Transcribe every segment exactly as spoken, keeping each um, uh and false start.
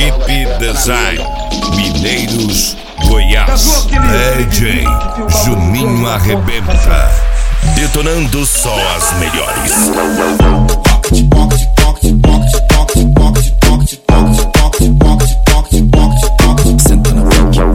Equipe Design Mineiros, Goiás. D J Juninho Arrebenta, detonando só as melhores. Senta na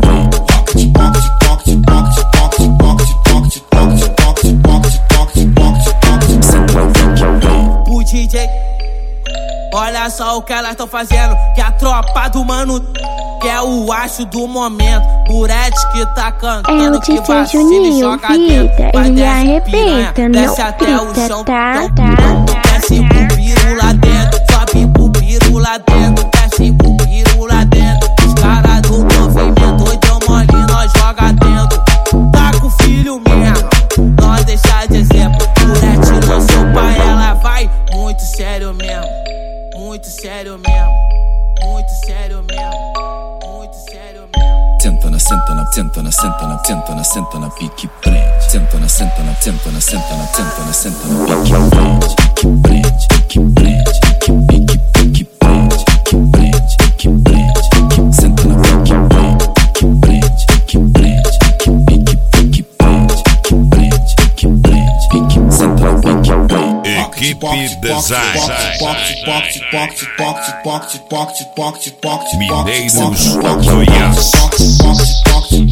o D J, olha só o que elas tão fazendo. Que a tropa do mano quer o acho do momento. Burete que tá cantando, que vacina e joga dentro. Vai desce piranha, desce até o chão. Desce com o piru lá dentro, sobe com o piru lá dentro. Desce com o piru lá dentro. Os caras do movimento deu mole, nós joga dentro. Tá com o filho mesmo, nós deixa de exemplo. Burete lançou pra ela, vai muito sério mesmo. Muito sério mesmo, muito sério mesmo, muito sério mesmo. Senta na, senta na, senta na, senta na, senta na, senta na, pique prende. Senta na, senta na, senta na, senta na, senta na, senta na, pique prende, pique prende, pique prende, pique, pique prende, pique prende, pique prende, pique. Senta na, pique prende, pique prende, pique prende, pique, pique prende, pique prende, pique prende, pique. Senta na, pique prende. Equipe Design Mineiros, Goiás.